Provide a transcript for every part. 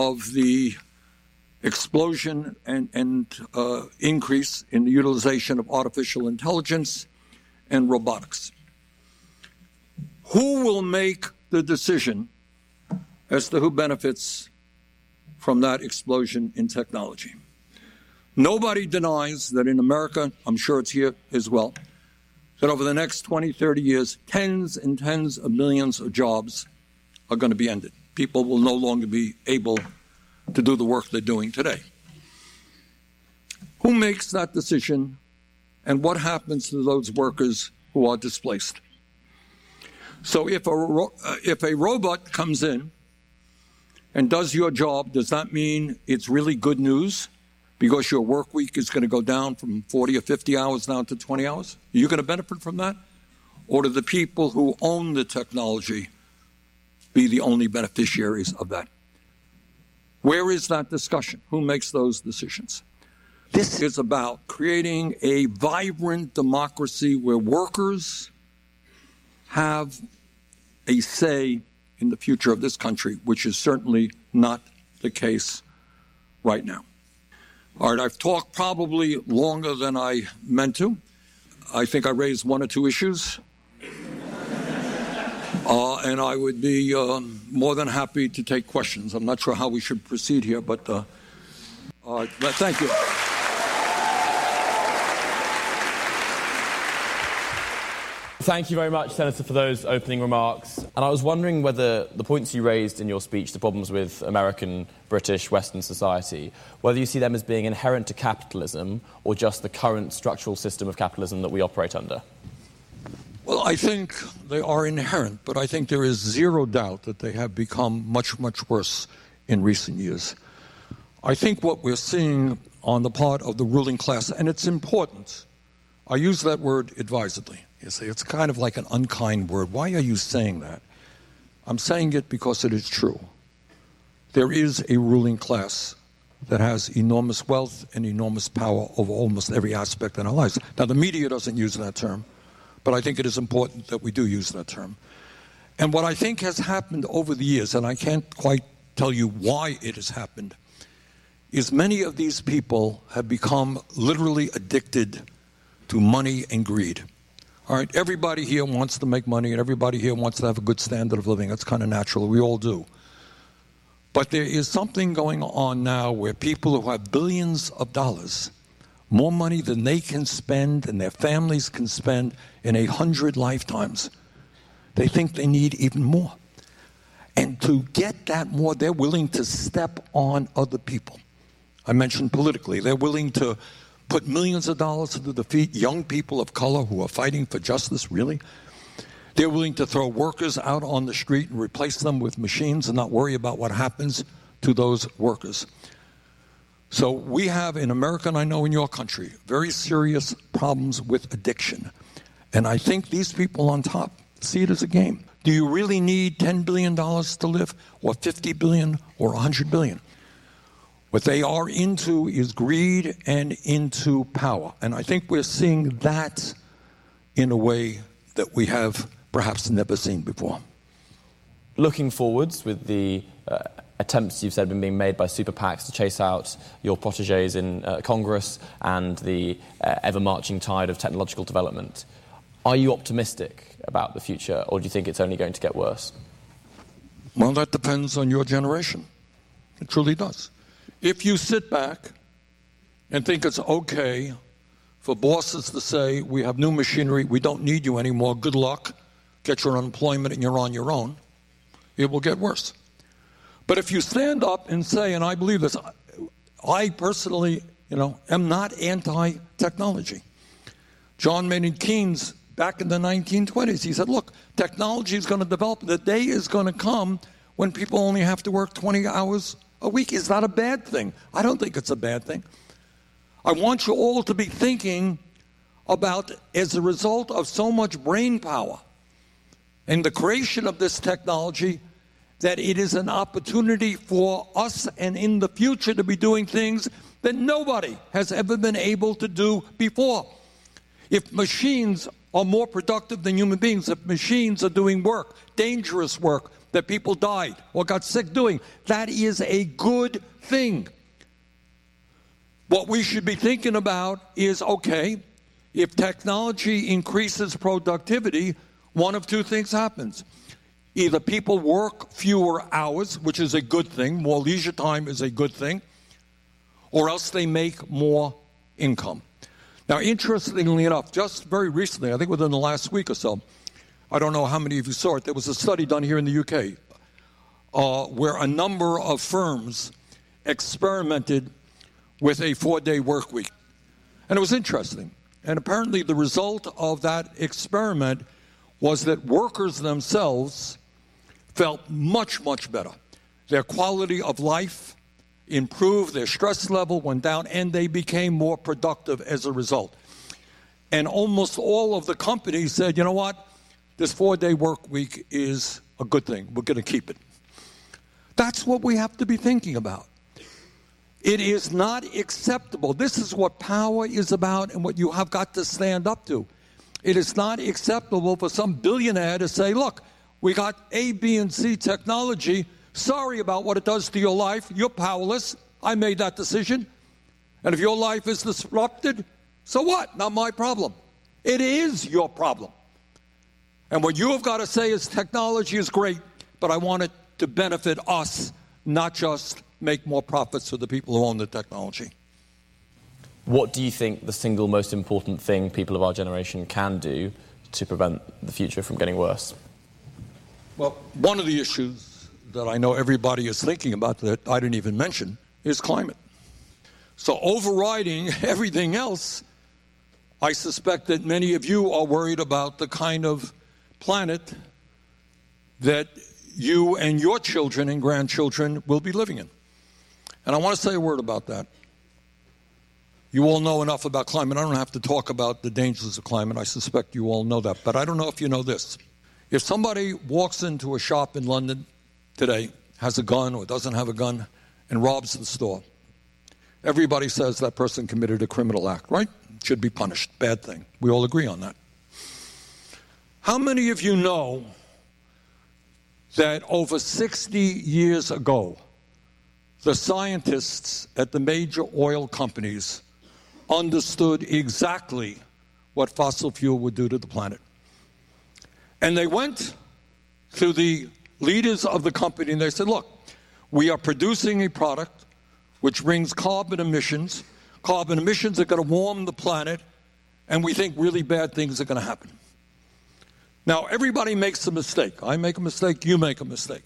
of the explosion and increase in the utilization of artificial intelligence and robotics. Who will make the decision as to who benefits from that explosion in technology? Nobody denies that in America, I'm sure it's here as well, that over the next 20, 30 years, tens and tens of millions of jobs are going to be ended. People will no longer be able to do the work they're doing today. Who makes that decision, and what happens to those workers who are displaced? So if a robot comes in and does your job, does that mean it's really good news because your work week is going to go down from 40 or 50 hours down to 20 hours? Are you going to benefit from that? Or do the people who own the technology be the only beneficiaries of that? Where is that discussion? Who makes those decisions? This is about creating a vibrant democracy where workers have a say in the future of this country, which is certainly not the case right now. All right, I've talked probably longer than I meant to. I think I raised one or two issues. And I would be more than happy to take questions. I'm not sure how we should proceed here, but thank you. Thank you very much, Senator, for those opening remarks. And I was wondering whether the points you raised in your speech, the problems with American, British, Western society, whether you see them as being inherent to capitalism or just the current structural system of capitalism that we operate under. Well, I think they are inherent, but I think there is zero doubt that they have become much, much worse in recent years. I think what we're seeing on the part of the ruling class, and it's important, I use that word advisedly. You see, it's kind of like an unkind word. Why are you saying that? I'm saying it because it is true. There is a ruling class that has enormous wealth and enormous power over almost every aspect in our lives. Now, the media doesn't use that term, but I think it is important that we do use that term. And what I think has happened over the years, and I can't quite tell you why it has happened, is many of these people have become literally addicted to money and greed. All right, everybody here wants to make money, and everybody here wants to have a good standard of living. That's kind of natural. We all do. But there is something going on now where people who have billions of dollars, more money than they can spend and their families can spend in 100 lifetimes, they think they need even more. And to get that more, they're willing to step on other people. I mentioned politically. They're willing to put millions of dollars to defeat young people of color who are fighting for justice, really. They're willing to throw workers out on the street and replace them with machines and not worry about what happens to those workers. So we have in America, and I know in your country, very serious problems with addiction. And I think these people on top see it as a game. Do you really need $10 billion to live, or $50 billion, or $100 billion? What they are into is greed and into power. And I think we're seeing that in a way that we have perhaps never seen before. Looking forwards with the attempts you've said have been being made by super PACs to chase out your protégés in Congress and the ever-marching tide of technological development, are you optimistic about the future, or do you think it's only going to get worse? Well, that depends on your generation. It truly does. If you sit back and think it's okay for bosses to say, we have new machinery, we don't need you anymore, good luck, get your unemployment and you're on your own, it will get worse. But if you stand up and say, and I believe this, I personally, am not anti-technology. John Maynard Keynes, back in the 1920s, he said, look, technology is going to develop. The day is going to come when people only have to work 20 hours a week. Is not a bad thing. I don't think it's a bad thing. I want you all to be thinking about, as a result of so much brain power and the creation of this technology, that it is an opportunity for us and in the future to be doing things that nobody has ever been able to do before. If machines are more productive than human beings, if machines are doing work, dangerous work, that people died or got sick doing. That is a good thing. What we should be thinking about is, okay, if technology increases productivity, one of two things happens. Either people work fewer hours, which is a good thing, more leisure time is a good thing, or else they make more income. Now, interestingly enough, just very recently, I think within the last week or so, I don't know how many of you saw it, there was a study done here in the UK where a number of firms experimented with a 4-day work week. And it was interesting. And apparently the result of that experiment was that workers themselves felt much, much better. Their quality of life improved, their stress level went down, and they became more productive as a result. And almost all of the companies said, you know what, this 4-day work week is a good thing. We're going to keep it. That's what we have to be thinking about. It is not acceptable. This is what power is about and what you have got to stand up to. It is not acceptable for some billionaire to say, look, we got A, B, and C technology. Sorry about what it does to your life. You're powerless. I made that decision. And if your life is disrupted, so what? Not my problem. It is your problem. And what you have got to say is technology is great, but I want it to benefit us, not just make more profits for the people who own the technology. What do you think the single most important thing people of our generation can do to prevent the future from getting worse? Well, one of the issues that I know everybody is thinking about that I didn't even mention is climate. So overriding everything else, I suspect that many of you are worried about the kind of planet that you and your children and grandchildren will be living in. And I want to say a word about that. You all know enough about climate. I don't have to talk about the dangers of climate. I suspect you all know that. But I don't know if you know this. If somebody walks into a shop in London today, has a gun or doesn't have a gun, and robs the store, everybody says that person committed a criminal act, right? Should be punished. Bad thing. We all agree on that. How many of you know that over 60 years ago, the scientists at the major oil companies understood exactly what fossil fuel would do to the planet? And they went to the leaders of the company and they said, look, we are producing a product which brings carbon emissions. Carbon emissions are going to warm the planet, and we think really bad things are going to happen. Now, everybody makes a mistake. I make a mistake, you make a mistake.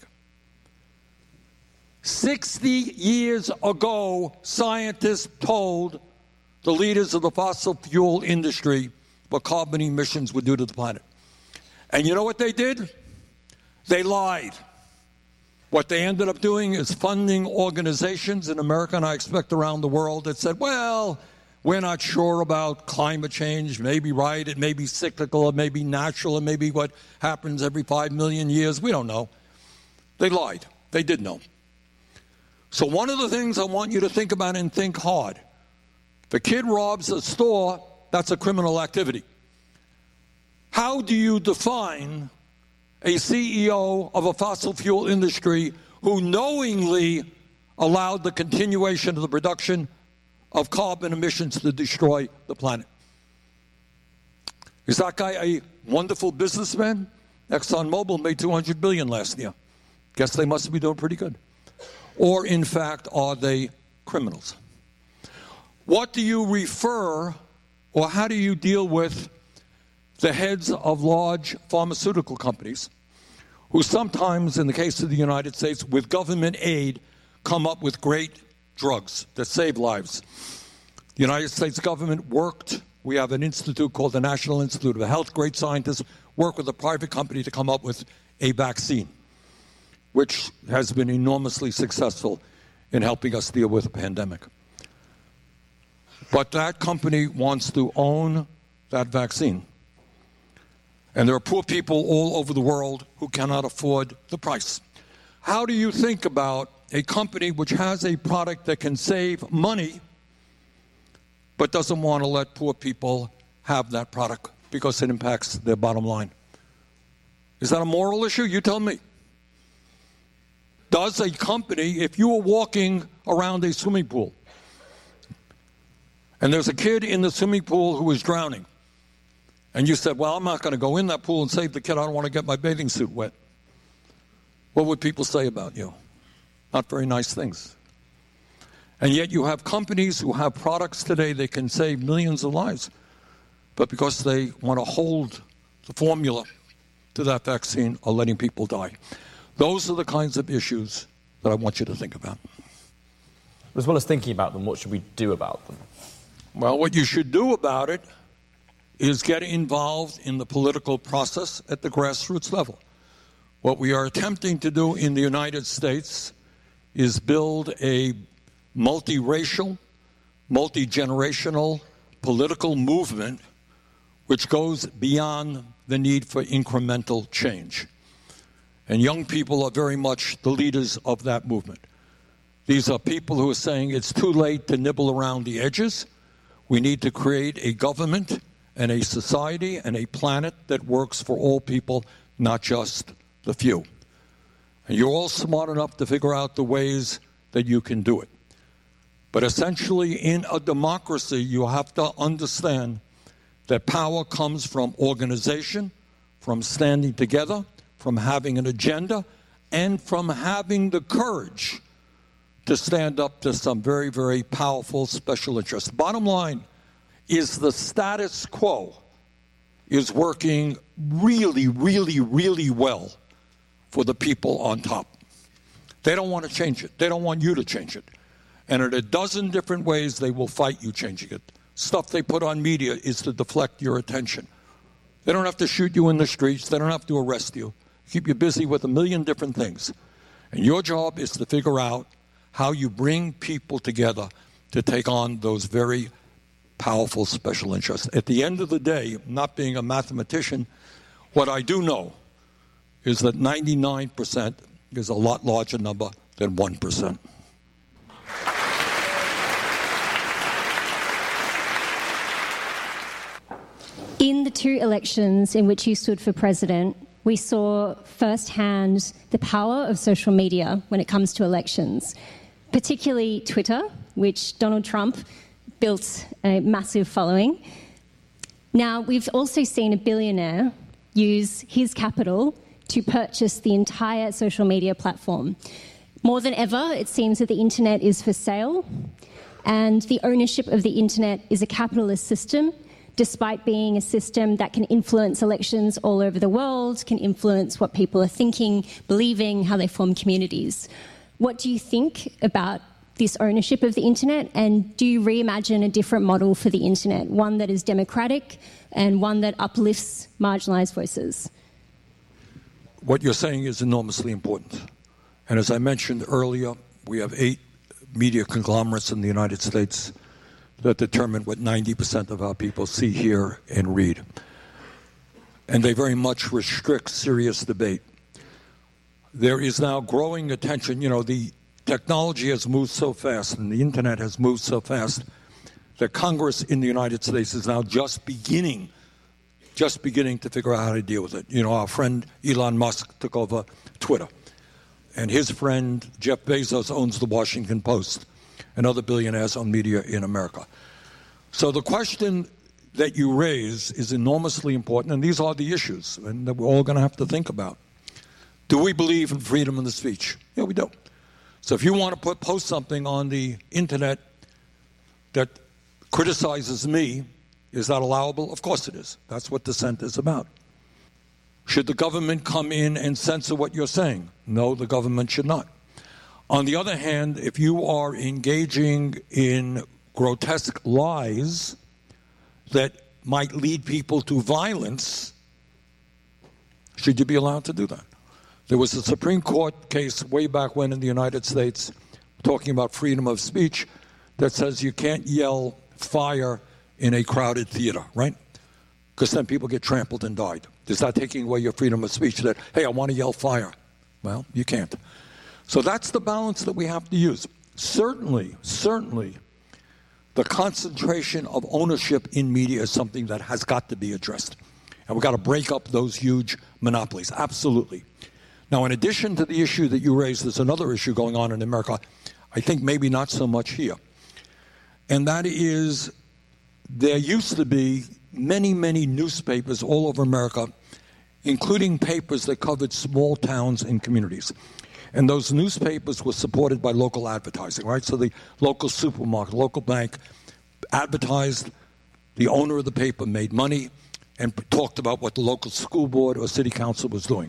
60 years ago, scientists told the leaders of the fossil fuel industry what carbon emissions would do to the planet. And you know what they did? They lied. What they ended up doing is funding organizations in America, and I expect around the world, that said, well, we're not sure about climate change. Maybe right, it may be cyclical, it may be natural, it may be what happens every 5 million years. We don't know. They lied. They did know. So one of the things I want you to think about and think hard, if a kid robs a store, that's a criminal activity. How do you define a CEO of a fossil fuel industry who knowingly allowed the continuation of the production of carbon emissions to destroy the planet? Is that guy a wonderful businessman? ExxonMobil made $200 billion last year. Guess they must be doing pretty good. Or, in fact, are they criminals? What do you refer, or how do you deal with the heads of large pharmaceutical companies who sometimes, in the case of the United States, with government aid, come up with great drugs that save lives? The United States government worked. We have an institute called the National Institute of Health. Great scientists work with a private company to come up with a vaccine, which has been enormously successful in helping us deal with a pandemic. But that company wants to own that vaccine. And there are poor people all over the world who cannot afford the price. How do you think about a company which has a product that can save money but doesn't want to let poor people have that product because it impacts their bottom line? Is that a moral issue? You tell me. Does a company, if you are walking around a swimming pool and there's a kid in the swimming pool who is drowning, and you said, well, I'm not going to go in that pool and save the kid. I don't want to get my bathing suit wet. What would people say about you? Not very nice things. And yet you have companies who have products today that can save millions of lives, but because they want to hold the formula to that vaccine are letting people die. Those are the kinds of issues that I want you to think about. As well as thinking about them, what should we do about them? Well, what you should do about it is get involved in the political process at the grassroots level. What we are attempting to do in the United States is build a multiracial, multi-generational political movement which goes beyond the need for incremental change. And young people are very much the leaders of that movement. These are people who are saying it's too late to nibble around the edges. We need to create a government and a society and a planet that works for all people, not just the few. And you're all smart enough to figure out the ways that you can do it. But essentially, in a democracy, you have to understand that power comes from organization, from standing together, from having an agenda, and from having the courage to stand up to some very, very powerful special interests. Bottom line is the status quo is working really, really, really well for the people on top. They don't want to change it. They don't want you to change it. And in a dozen different ways, they will fight you changing it. Stuff they put on media is to deflect your attention. They don't have to shoot you in the streets. They don't have to arrest you. Keep you busy with a million different things. And your job is to figure out how you bring people together to take on those very powerful special interests. At the end of the day, not being a mathematician, what I do know is that 99% is a lot larger number than 1%. In the two elections in which you stood for president, we saw firsthand the power of social media when it comes to elections, particularly Twitter, which Donald Trump built a massive following. Now, we've also seen a billionaire use his capital to purchase the entire social media platform. More than ever, it seems that the internet is for sale, and the ownership of the internet is a capitalist system, despite being a system that can influence elections all over the world, can influence what people are thinking, believing, how they form communities. What do you think about this ownership of the internet, and do you reimagine a different model for the internet, one that is democratic and one that uplifts marginalized voices? What you're saying is enormously important. And as I mentioned earlier, we have 8 media conglomerates in the United States that determine what 90% of our people see, hear, and read. And they very much restrict serious debate. There is now growing attention. You know, the technology has moved so fast and the internet has moved so fast that Congress in the United States is now just beginning to figure out how to deal with it. You know, our friend Elon Musk took over Twitter, and his friend Jeff Bezos owns the Washington Post, and other billionaires own media in America. So the question that you raise is enormously important, and these are the issues and that we're all going to have to think about. Do we believe in freedom of the speech? Yeah, we do. So if you want to post something on the internet that criticizes me, is that allowable? Of course it is. That's what dissent is about. Should the government come in and censor what you're saying? No, the government should not. On the other hand, if you are engaging in grotesque lies that might lead people to violence, should you be allowed to do that? There was a Supreme Court case way back when in the United States talking about freedom of speech that says you can't yell fire in a crowded theater, right? Because then people get trampled and died. Is that taking away your freedom of speech that, hey, I want to yell fire? Well, you can't. So that's the balance that we have to use. Certainly, the concentration of ownership in media is something that has got to be addressed. And we've got to break up those huge monopolies. Absolutely. Now, in addition to the issue that you raised, there's another issue going on in America, I think maybe not so much here. And that is, there used to be many, many newspapers all over America, including papers that covered small towns and communities. And those newspapers were supported by local advertising, right? So the local supermarket, local bank advertised, the owner of the paper made money and talked about what the local school board or city council was doing.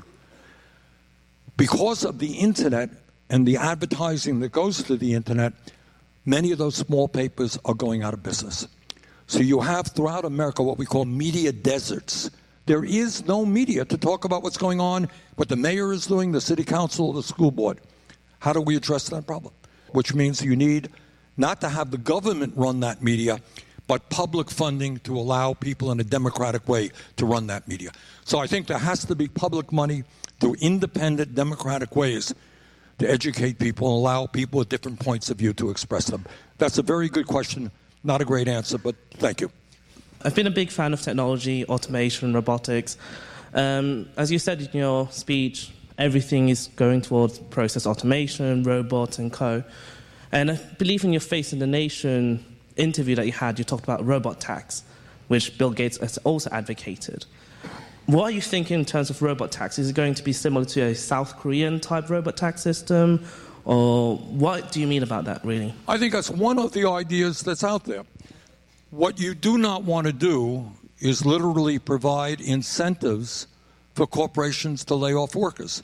Because of the internet and the advertising that goes to the internet, many of those small papers are going out of business. So you have throughout America what we call media deserts. There is no media to talk about what's going on, what the mayor is doing, the city council, the school board. How do we address that problem? Which means you need not to have the government run that media, but public funding to allow people in a democratic way to run that media. So I think there has to be public money through independent democratic ways to educate people and allow people with different points of view to express them. That's a very good question. Not a great answer, but thank you. I've been a big fan of technology, automation, robotics. As you said in your speech, everything is going towards process automation, robots and co. And I believe in your Face in the Nation interview that you had, you talked about robot tax, which Bill Gates has also advocated. What are you thinking in terms of robot tax? Is it going to be similar to a South Korean type robot tax system? Or what do you mean about that, really? I think that's one of the ideas that's out there. What you do not want to do is literally provide incentives for corporations to lay off workers.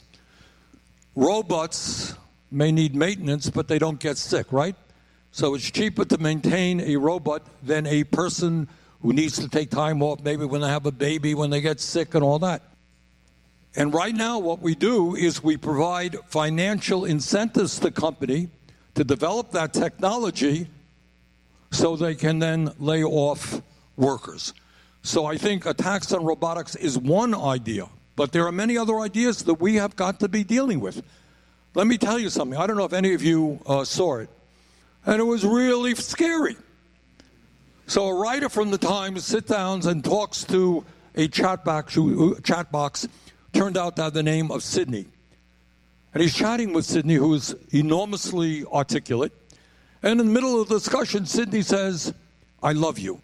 Robots may need maintenance, but they don't get sick, right? So it's cheaper to maintain a robot than a person who needs to take time off, maybe when they have a baby, when they get sick and all that. And right now what we do is we provide financial incentives to the company to develop that technology so they can then lay off workers. So I think a tax on robotics is one idea, but there are many other ideas that we have got to be dealing with. Let me tell you something. I don't know if any of you saw it, and it was really scary. So a writer from the Times sits down and talks to a chat box, turned out to have the name of Sydney. And he's chatting with Sydney, who is enormously articulate. And in the middle of the discussion, Sydney says, "I love you."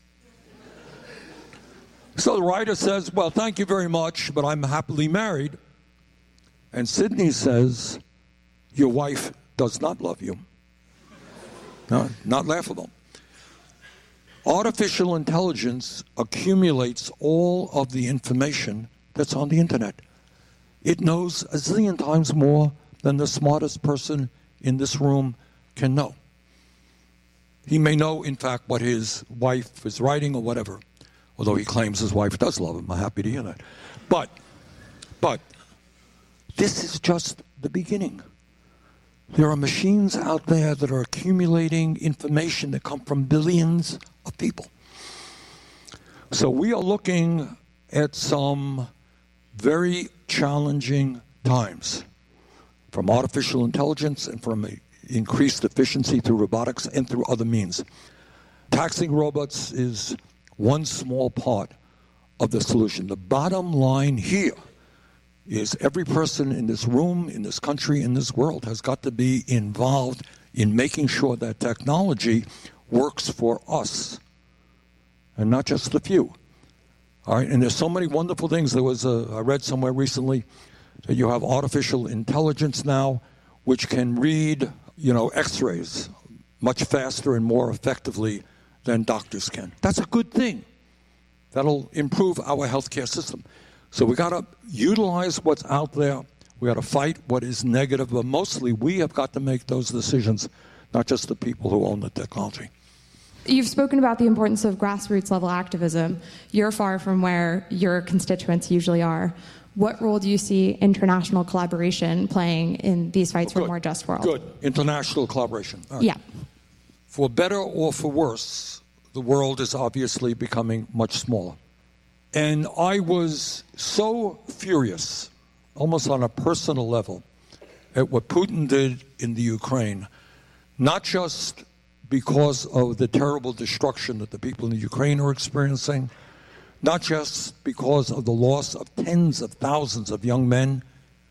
So the writer says, "Well, thank you very much, but I'm happily married." And Sydney says, "Your wife does not love you." No, not laughable. Artificial intelligence accumulates all of the information that's on the internet. It knows a zillion times more than the smartest person in this room can know. He may know, in fact, what his wife is writing or whatever, although he claims his wife does love him. I'm happy to hear that. But this is just the beginning. There are machines out there that are accumulating information that come from billions of people. So we are looking at some very challenging times from artificial intelligence and from increased efficiency through robotics and through other means. Taxing robots is one small part of the solution. The bottom line here is every person in this room, in this country, in this world has got to be involved in making sure that technology works for us and not just the few. All right, and there's so many wonderful things. I read somewhere recently that you have artificial intelligence now which can read, X-rays much faster and more effectively than doctors can. That's a good thing. That'll improve our healthcare system. So we got to utilize what's out there. We got to fight what is negative, but mostly we have got to make those decisions, not just the people who own the technology. You've spoken about the importance of grassroots level activism. You're far from where your constituents usually are. What role do you see international collaboration playing in these fights for a more just world? Good. International collaboration. All right. Yeah. For better or for worse, the world is obviously becoming much smaller. And I was so furious, almost on a personal level, at what Putin did in the Ukraine, not just because of the terrible destruction that the people in the Ukraine are experiencing, not just because of the loss of tens of thousands of young men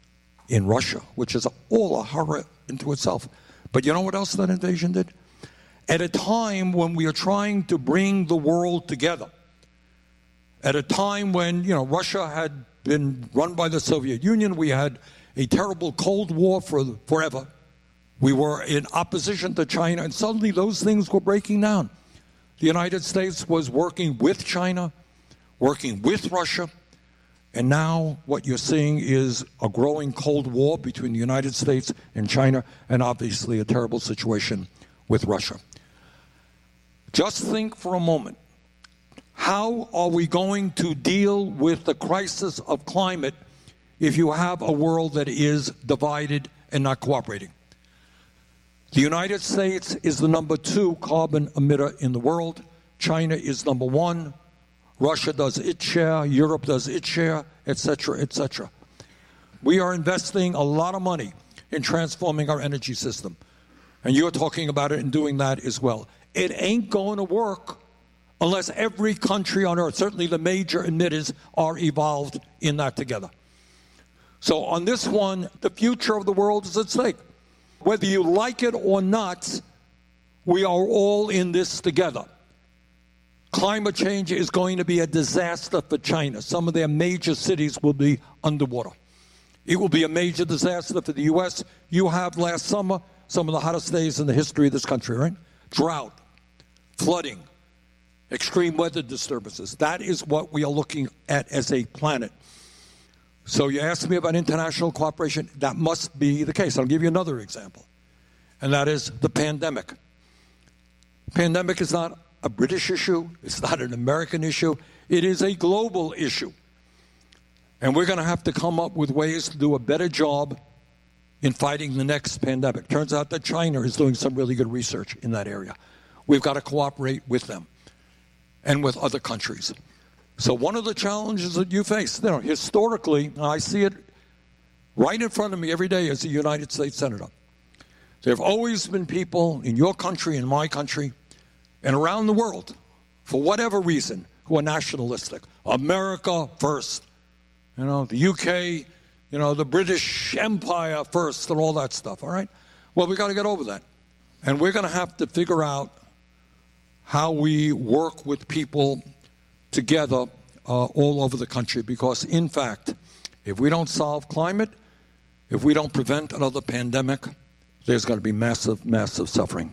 in Russia, which is all a horror into itself. But you know what else that invasion did? At a time when we are trying to bring the world together, at a time when, Russia had been run by the Soviet Union, we had a terrible Cold War forever. We were in opposition to China, and suddenly those things were breaking down. The United States was working with China, working with Russia, and now what you're seeing is a growing Cold War between the United States and China, and obviously a terrible situation with Russia. Just think for a moment, how are we going to deal with the crisis of climate if you have a world that is divided and not cooperating? The United States is the number 2 carbon emitter in the world. China is number 1. Russia does its share. Europe does its share, etc., etc. We are investing a lot of money in transforming our energy system. And you're talking about it and doing that as well. It ain't going to work unless every country on earth, certainly the major emitters, are involved in that together. So on this one, the future of the world is at stake. Whether you like it or not, we are all in this together. Climate change is going to be a disaster for China. Some of their major cities will be underwater. It will be a major disaster for the U.S. You have last summer some of the hottest days in the history of this country, right? Drought, flooding, extreme weather disturbances. That is what we are looking at as a planet. So you asked me about international cooperation. That must be the case. I'll give you another example, and that is the pandemic. Pandemic is not a British issue. It's not an American issue. It is a global issue. And we're going to have to come up with ways to do a better job in fighting the next pandemic. Turns out that China is doing some really good research in that area. We've got to cooperate with them and with other countries. So one of the challenges that you face, historically, and I see it right in front of me every day as a United States Senator, there have always been people in your country, in my country, and around the world, for whatever reason, who are nationalistic. America first. The UK, the British Empire first, and all that stuff, all right? Well, we got to get over that. And we're going to have to figure out how we work with people together all over the country, because, in fact, if we don't solve climate, if we don't prevent another pandemic, there's going to be massive, massive suffering.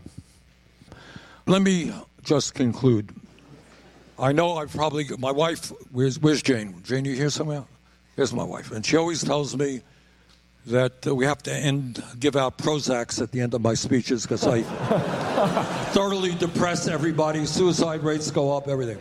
Let me just conclude. I know my wife, where's Jane? Jane, you here somewhere? Here's my wife. And she always tells me that we have to give out Prozacs at the end of my speeches because I thoroughly depress everybody. Suicide rates go up, everything.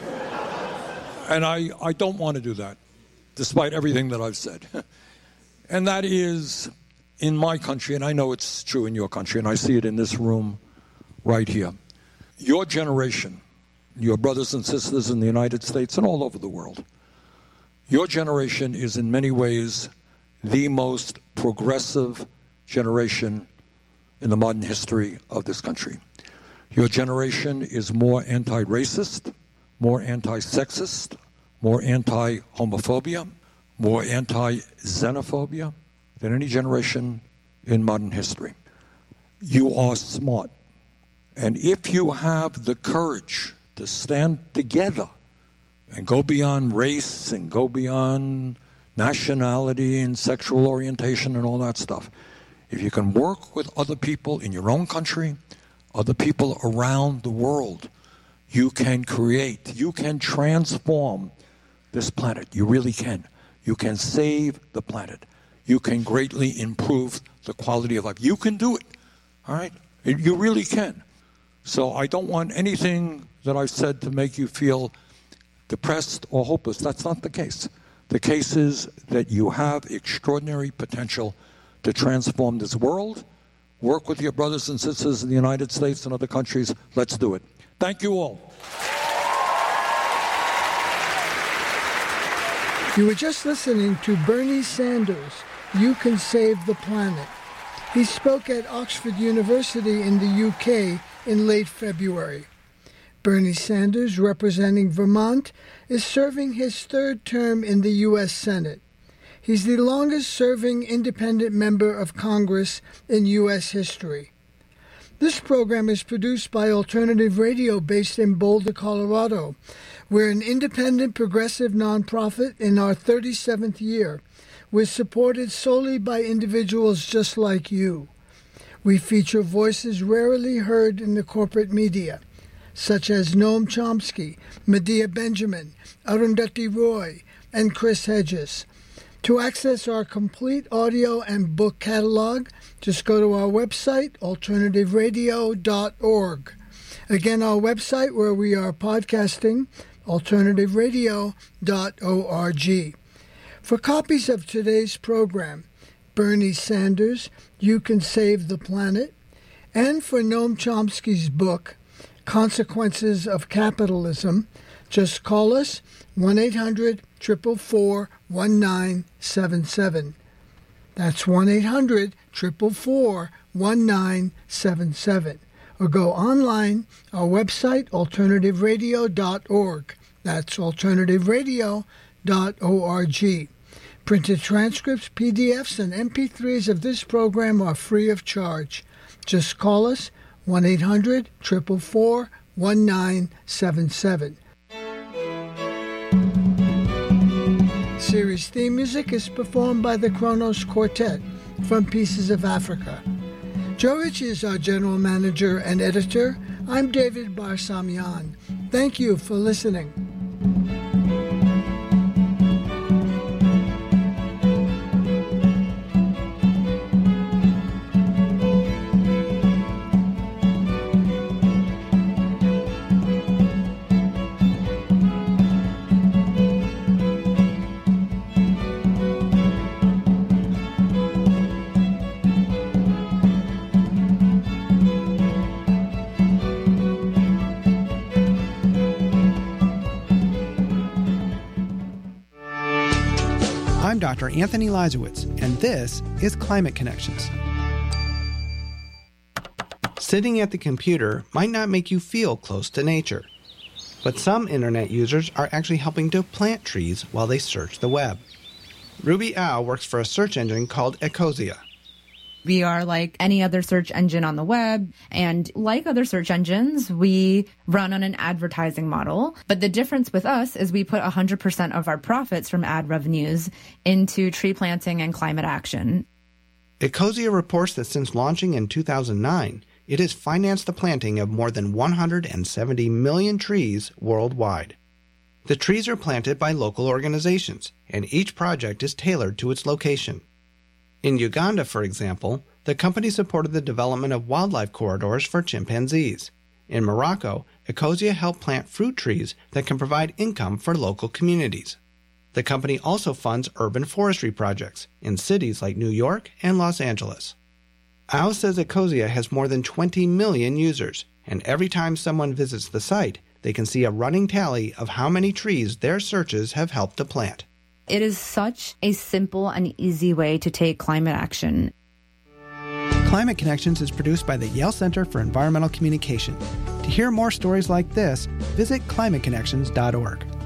And I don't want to do that, despite everything that I've said. And that is, in my country, and I know it's true in your country, and I see it in this room right here. Your generation, your brothers and sisters in the United States and all over the world, your generation is in many ways the most progressive generation in the modern history of this country. Your generation is more anti-racist, more anti-sexist, more anti-homophobia, more anti-xenophobia than any generation in modern history. You are smart. And if you have the courage to stand together and go beyond race and go beyond nationality and sexual orientation and all that stuff, if you can work with other people in your own country, other people around the world, you can create, you can transform this planet. You really can. You can save the planet. You can greatly improve the quality of life. You can do it, all right? You really can. So I don't want anything that I've said to make you feel depressed or hopeless. That's not the case. The case is that you have extraordinary potential to transform this world. Work with your brothers and sisters in the United States and other countries. Let's do it. Thank you all. You were just listening to Bernie Sanders, You Can Save the Planet. He spoke at Oxford University in the UK in late February. Bernie Sanders, representing Vermont, is serving his third term in the U.S. Senate. He's the longest-serving independent member of Congress in U.S. history. This program is produced by Alternative Radio based in Boulder, Colorado. We're an independent progressive nonprofit in our 37th year. We're supported solely by individuals just like you. We feature voices rarely heard in the corporate media, such as Noam Chomsky, Medea Benjamin, Arundhati Roy, and Chris Hedges. To access our complete audio and book catalog, just go to our website, alternativeradio.org. Again, our website where we are podcasting, alternativeradio.org. For copies of today's program, Bernie Sanders, You Can Save the Planet, and for Noam Chomsky's book, Consequences of Capitalism, just call us 1-800-444-1977. That's 1-800-444-1977. Or go online, our website, alternativeradio.org. That's alternativeradio.org. Printed transcripts, PDFs, and MP3s of this program are free of charge. Just call us 1-800-444-1977. Series theme music is performed by the Kronos Quartet from Pieces of Africa. Joe Ritchie is our general manager and editor. I'm David Barsamian. Thank you for listening. I'm Dr. Anthony Leisowitz, and this is Climate Connections. Sitting at the computer might not make you feel close to nature, but some internet users are actually helping to plant trees while they search the web. Ruby Au works for a search engine called Ecosia. We are like any other search engine on the web, and like other search engines, we run on an advertising model. But the difference with us is we put 100% of our profits from ad revenues into tree planting and climate action. Ecosia reports that since launching in 2009, it has financed the planting of more than 170 million trees worldwide. The trees are planted by local organizations, and each project is tailored to its location. In Uganda, for example, the company supported the development of wildlife corridors for chimpanzees. In Morocco, Ecosia helped plant fruit trees that can provide income for local communities. The company also funds urban forestry projects in cities like New York and Los Angeles. Au says Ecosia has more than 20 million users, and every time someone visits the site, they can see a running tally of how many trees their searches have helped to plant. It is such a simple and easy way to take climate action. Climate Connections is produced by the Yale Center for Environmental Communication. To hear more stories like this, visit climateconnections.org.